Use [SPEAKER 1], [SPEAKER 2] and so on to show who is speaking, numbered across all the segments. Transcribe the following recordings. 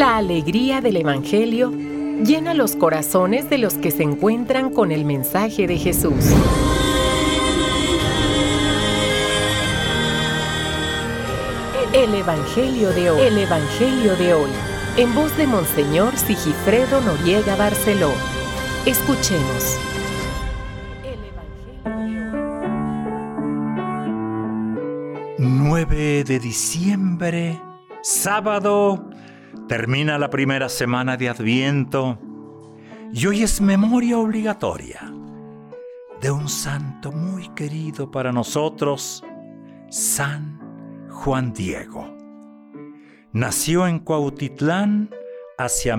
[SPEAKER 1] La alegría del Evangelio llena los corazones de los que se encuentran con el mensaje de Jesús. El Evangelio de hoy. El Evangelio de hoy. En voz de Monseñor Sigifredo Noriega Barceló. Escuchemos. El Evangelio de hoy.
[SPEAKER 2] 9 de diciembre, sábado, termina la primera semana de Adviento y hoy es memoria obligatoria de un santo muy querido para nosotros, San Juan Diego. Nació en Cuautitlán hacia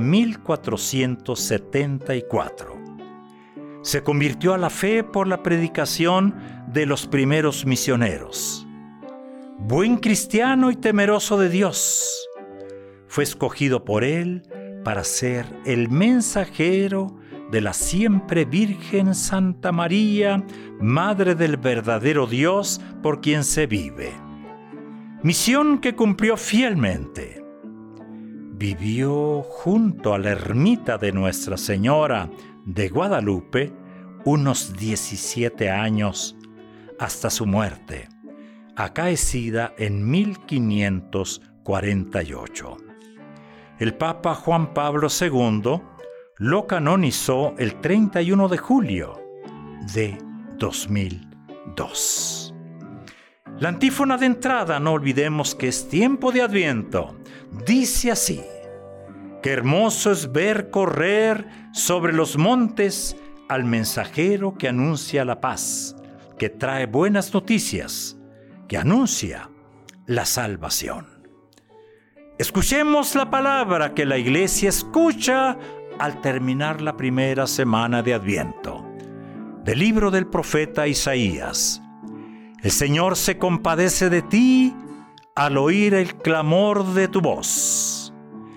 [SPEAKER 2] 1474. Se convirtió a la fe por la predicación de los primeros misioneros. Buen cristiano y temeroso de Dios, fue escogido por él para ser el mensajero de la siempre Virgen Santa María, Madre del verdadero Dios por quien se vive. Misión que cumplió fielmente. Vivió junto a la ermita de Nuestra Señora de Guadalupe unos 17 años hasta su muerte, acaecida en 1548. El Papa Juan Pablo II lo canonizó el 31 de julio de 2002. La antífona de entrada, no olvidemos que es tiempo de Adviento, dice así: qué hermoso es ver correr sobre los montes al mensajero que anuncia la paz, que trae buenas noticias, que anuncia la salvación. Escuchemos la palabra que la Iglesia escucha al terminar la primera semana de Adviento. Del libro del profeta Isaías. El Señor se compadece de ti al oír el clamor de tu voz.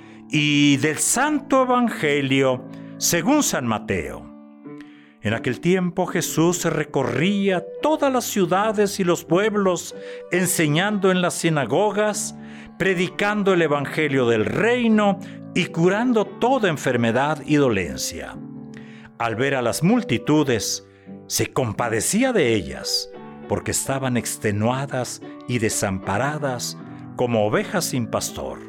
[SPEAKER 2] Y del Santo Evangelio según San Mateo. En aquel tiempo Jesús recorría todas las ciudades y los pueblos, enseñando en las sinagogas, predicando el Evangelio del reino y curando toda enfermedad y dolencia. Al ver a las multitudes, se compadecía de ellas, porque estaban extenuadas y desamparadas como ovejas sin pastor.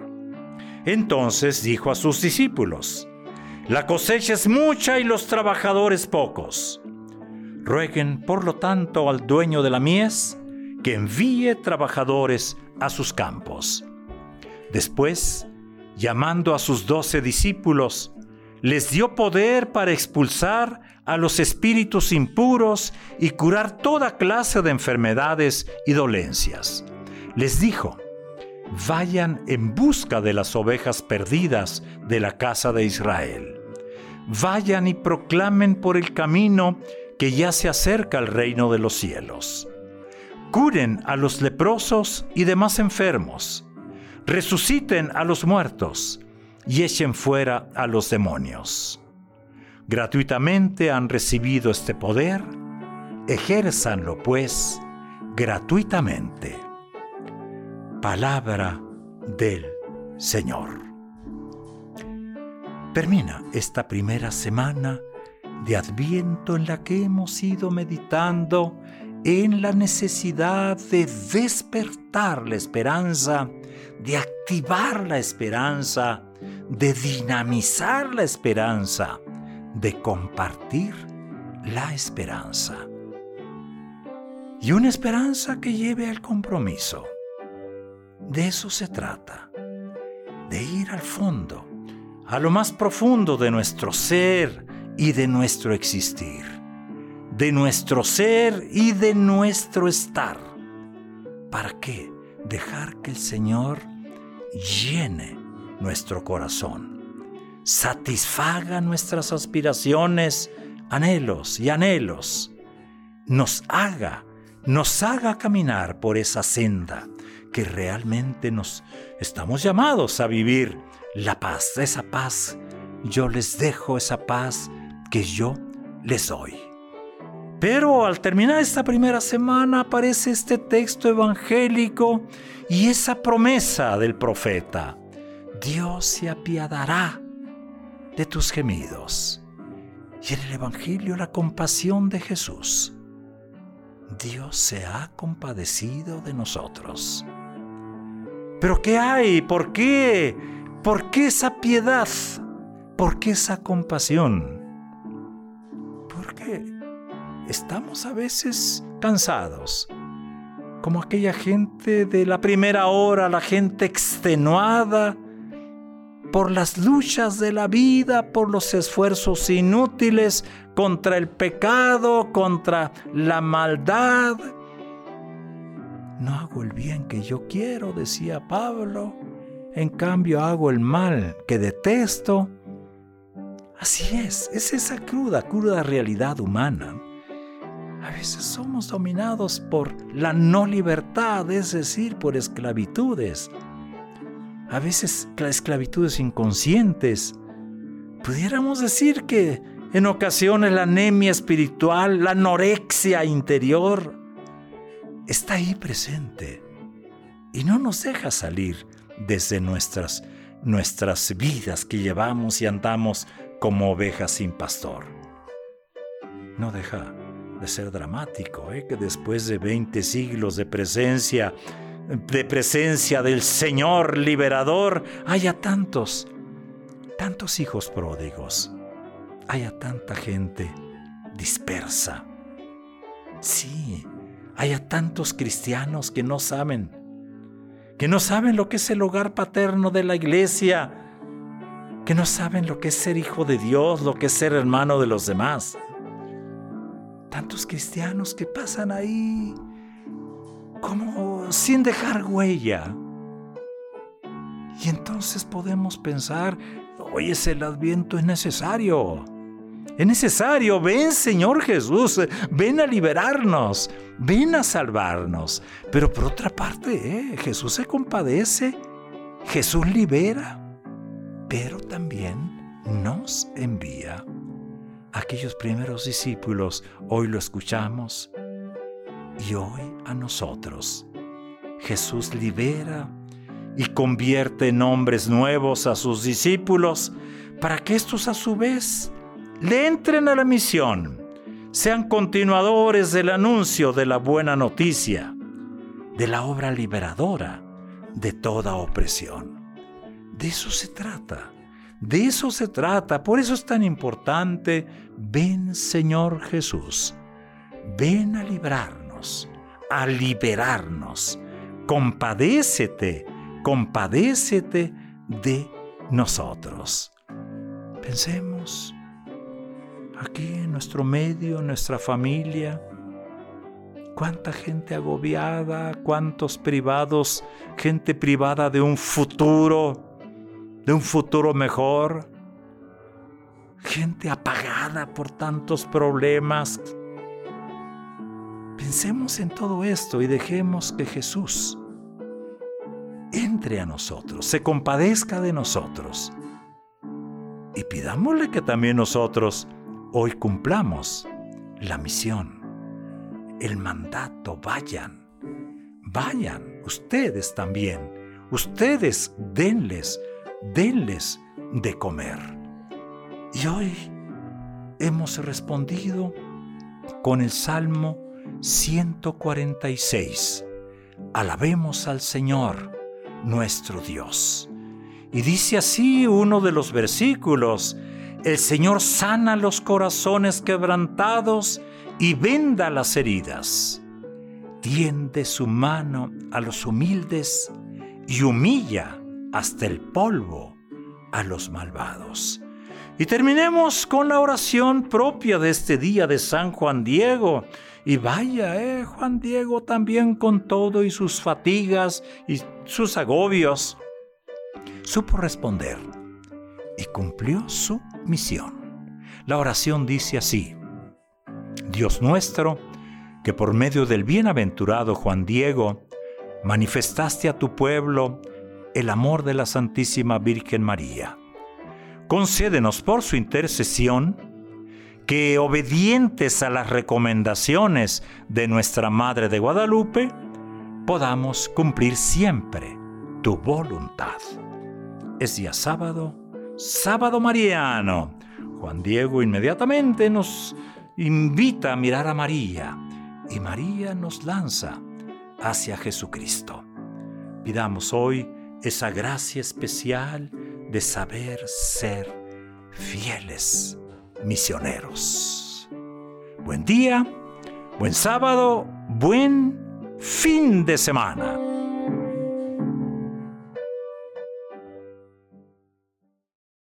[SPEAKER 2] Entonces dijo a sus discípulos: la cosecha es mucha y los trabajadores pocos. Rueguen, por lo tanto, al dueño de la mies que envíe trabajadores a sus campos. Después, llamando a sus 12 discípulos, les dio poder para expulsar a los espíritus impuros y curar toda clase de enfermedades y dolencias. Les dijo: vayan en busca de las ovejas perdidas de la casa de Israel. Vayan y proclamen por el camino que ya se acerca el reino de los cielos. Curen a los leprosos y demás enfermos. Resuciten a los muertos y echen fuera a los demonios. Gratuitamente han recibido este poder, ejérzanlo pues gratuitamente. Palabra del Señor. Termina esta primera semana de Adviento en la que hemos ido meditando en la necesidad de despertar la esperanza, de activar la esperanza, de dinamizar la esperanza, de compartir la esperanza. Y una esperanza que lleve al compromiso. De eso se trata, de ir al fondo, a lo más profundo de nuestro ser y de nuestro existir, de nuestro ser y de nuestro estar. ¿Para qué? Dejar que el Señor llene nuestro corazón, satisfaga nuestras aspiraciones, anhelos, nos haga caminar por esa senda que realmente nos estamos llamados a vivir. La paz, esa paz, yo les dejo esa paz que yo les doy. Pero al terminar esta primera semana aparece este texto evangélico y esa promesa del profeta. Dios se apiadará de tus gemidos. Y en el Evangelio la compasión de Jesús. Dios se ha compadecido de nosotros. ¿Pero qué hay? ¿Por qué? ¿Por qué esa piedad? ¿Por qué esa compasión? Porque estamos a veces cansados, como aquella gente de la primera hora, la gente extenuada por las luchas de la vida, por los esfuerzos inútiles contra el pecado, contra la maldad. No hago el bien que yo quiero, decía Pablo, en cambio hago el mal que detesto. Así es esa cruda realidad humana. A veces somos dominados por la no libertad, es decir, por esclavitudes. A veces esclavitudes inconscientes. Pudiéramos decir que en ocasiones la anemia espiritual, la anorexia interior, está ahí presente y no nos deja salir desde nuestras vidas que llevamos y andamos como ovejas sin pastor. No deja de ser dramático, que después de 20 siglos de presencia del Señor liberador, haya tantos hijos pródigos, haya tanta gente dispersa. Sí, haya tantos cristianos que no saben lo que es el hogar paterno de la iglesia, que no saben lo que es ser hijo de Dios, lo que es ser hermano de los demás. Tantos cristianos que pasan ahí como sin dejar huella. Y entonces podemos pensar, oye, el Adviento es necesario. Es necesario, ven Señor Jesús, ven a liberarnos, ven a salvarnos. Pero por otra parte, Jesús se compadece, Jesús libera, pero también nos envía. Aquellos primeros discípulos, hoy lo escuchamos, y hoy a nosotros. Jesús libera y convierte en hombres nuevos a sus discípulos para que estos a su vez le entren a la misión, sean continuadores del anuncio de la buena noticia, de la obra liberadora de toda opresión. De eso se trata, por eso es tan importante, ven Señor Jesús, ven a librarnos, a liberarnos, compadécete de nosotros. Pensemos aquí en nuestro medio, en nuestra familia, cuánta gente agobiada, cuántos privados, gente privada de un futuro mejor, gente apagada por tantos problemas. Pensemos en todo esto y dejemos que Jesús entre a nosotros, se compadezca de nosotros y pidámosle que también nosotros hoy cumplamos la misión, el mandato. Vayan, ustedes también, ustedes denles de comer. Y hoy hemos respondido con el Salmo 146. Alabemos al Señor, nuestro Dios. Y dice así uno de los versículos: el Señor sana los corazones quebrantados y venda las heridas. Tiende su mano a los humildes y humilla hasta el polvo a los malvados. Y terminemos con la oración propia de este día de San Juan Diego. Y vaya, Juan Diego también con todo y sus fatigas y sus agobios, supo responder y cumplió su misión. La oración dice así: Dios nuestro, que por medio del bienaventurado Juan Diego manifestaste a tu pueblo el amor de la Santísima Virgen María, concédenos por su intercesión que, obedientes a las recomendaciones de nuestra Madre de Guadalupe, podamos cumplir siempre tu voluntad. es día sábado, sábado mariano. Juan Diego inmediatamente nos invita a mirar a María y María nos lanza hacia Jesucristo. Pidamos hoy esa gracia especial de saber ser fieles misioneros. Buen día, buen sábado, buen fin de semana.